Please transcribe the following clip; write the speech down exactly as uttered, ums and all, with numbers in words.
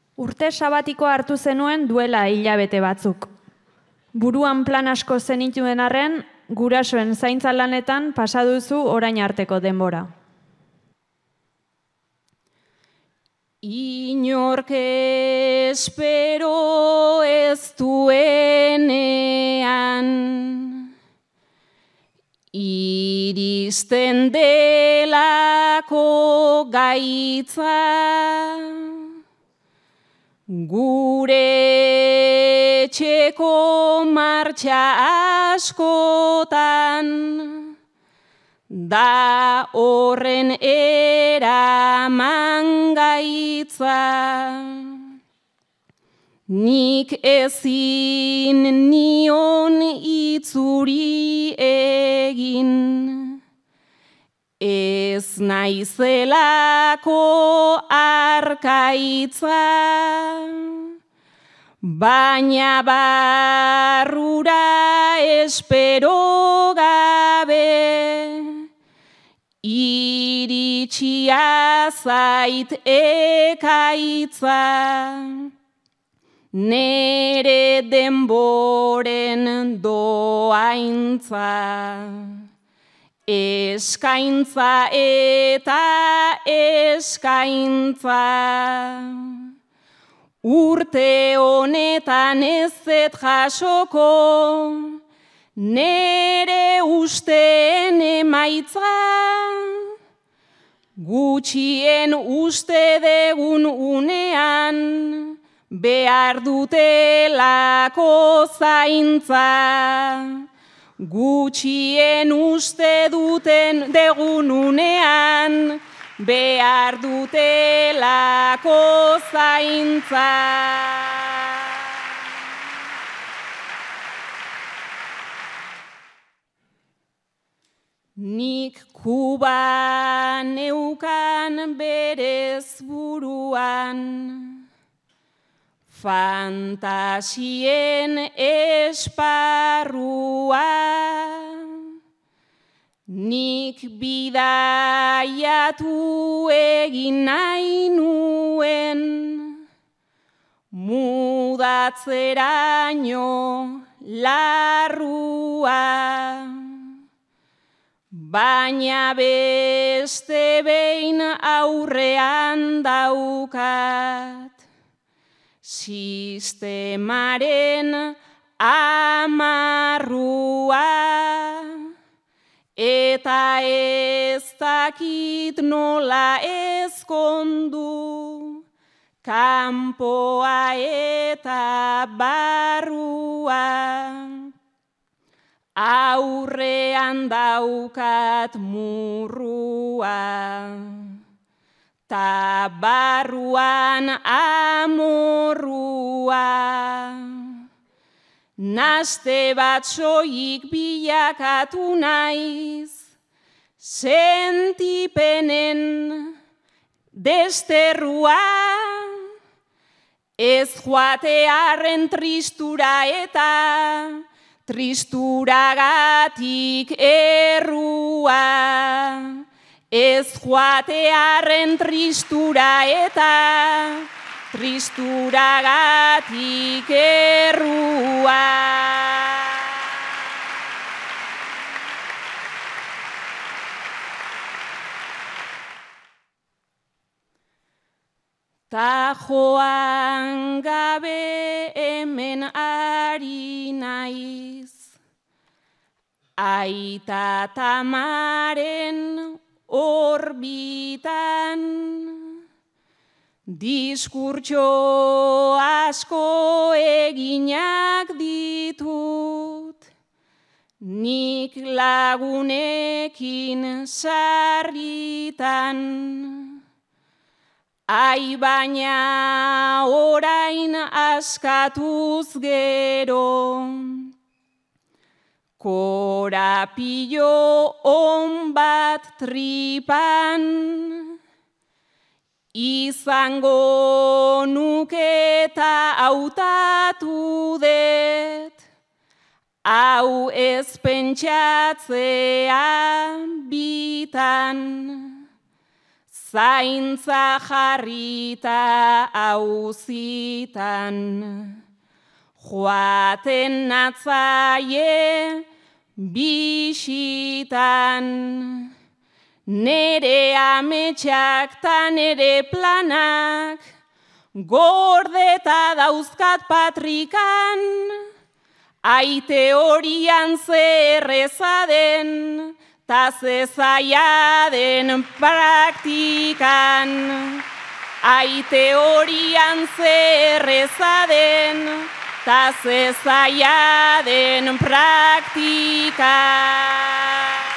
Urte sabatikoa hartu zenuen duela hilabete batzuk. Buruan plan asko zenituen arren, gurasoen zaintza lanetan pasa duzu orain arteko denbora. Inork espero ez duenean, iristen delako gaitza, gure etxeko martxa askotan, da horren eraman gaitza. Nik ezin nion itzuri egin, ez naizelako arkaitza, baina barrura espero gabe, iritsia zait ekaitza, nere denboren doaintza, eskaintza eta eskaintza. Urte honetan ez zet jasoko, nere usteen emaitza, gutxien uste degun unean, behar dutelako zaintza. Gutxien uste duten degun unean, behar dutelako zaintza. Nik Kuba neukan berez buruan, fantasien esparrua, nik bidaiatu egin nahi nuen, mudatzeraino larrua, baina beste behin aurrean daukat, sistemaren amarrua, eta ez dakit nola ezkondu, kanpoa eta barrua, aurrean daukat murrua, ta barruan amorrua. Naste bat soik bilakatu naiz, sentipenen desterrua, ez joatearen tristura eta tristuragatik errua, ez joatearen tristura eta tristuragatik errua. Ta joan gabe hemen ari naiz, aita tamaren orbitan, diskurtso asko eginak ditut, nik lagunekin sarritan, ai baina orain askatuz gero, korapillo on bat tripan, izango nuke eta hautatu dut, hau ez pentsatzea bitan, zaintza jarrita auzitan, joaten natzaie bisitan, nere ametsak ta nere planak, gordeta dauzkat patrikan, aite horian zerreza den, ta zezaia den praktikan. Aite horian zerreza den, ta zezaia den praktikan.